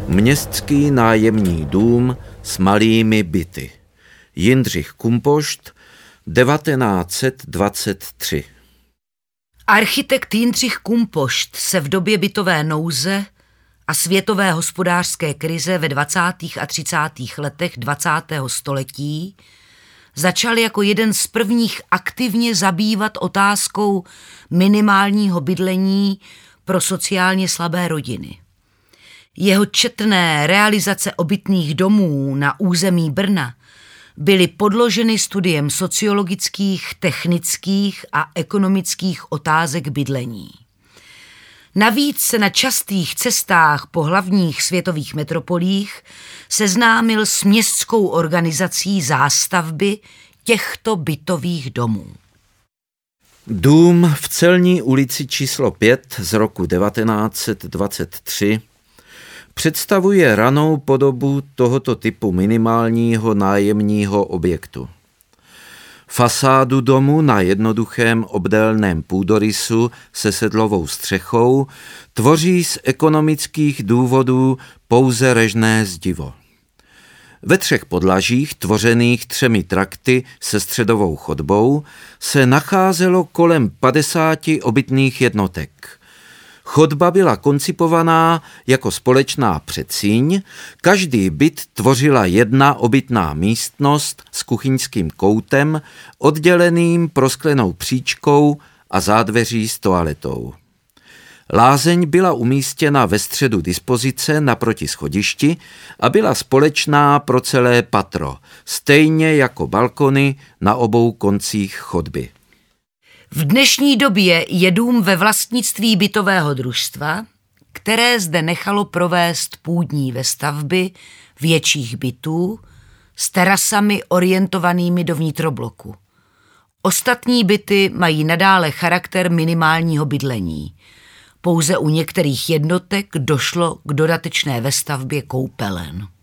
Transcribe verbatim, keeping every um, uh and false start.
Městský nájemní dům s malými byty. Jindřich Kumpošt, devatenáct set dvacet tři. Architekt Jindřich Kumpošt se v době bytové nouze a světové hospodářské krize ve dvacátých a třicátých letech dvacátého století začal jako jeden z prvních aktivně zabývat otázkou minimálního bydlení pro sociálně slabé rodiny. Jeho četné realizace obytných domů na území Brna byly podloženy studiem sociologických, technických a ekonomických otázek bydlení. Navíc se na častých cestách po hlavních světových metropolích seznámil s městskou organizací zástavby těchto bytových domů. Dům v Celní ulici číslo pět z roku devatenáct set dvacet tři představuje ranou podobu tohoto typu minimálního nájemního objektu. Fasádu domu na jednoduchém obdélném půdorysu se sedlovou střechou tvoří z ekonomických důvodů pouze režné zdivo. Ve třech podlažích, tvořených třemi trakty se středovou chodbou, se nacházelo kolem padesáti obytných jednotek. Chodba byla koncipovaná jako společná předsíň, každý byt tvořila jedna obytná místnost s kuchyňským koutem, odděleným prosklenou příčkou a zádveří s toaletou. Lázeň byla umístěna ve středu dispozice naproti schodišti a byla společná pro celé patro, stejně jako balkony na obou koncích chodby. V dnešní době je dům ve vlastnictví bytového družstva, které zde nechalo provést půdní vestavby větších bytů s terasami orientovanými do vnitrobloku. Ostatní byty mají nadále charakter minimálního bydlení. Pouze u některých jednotek došlo k dodatečné vestavbě koupelen.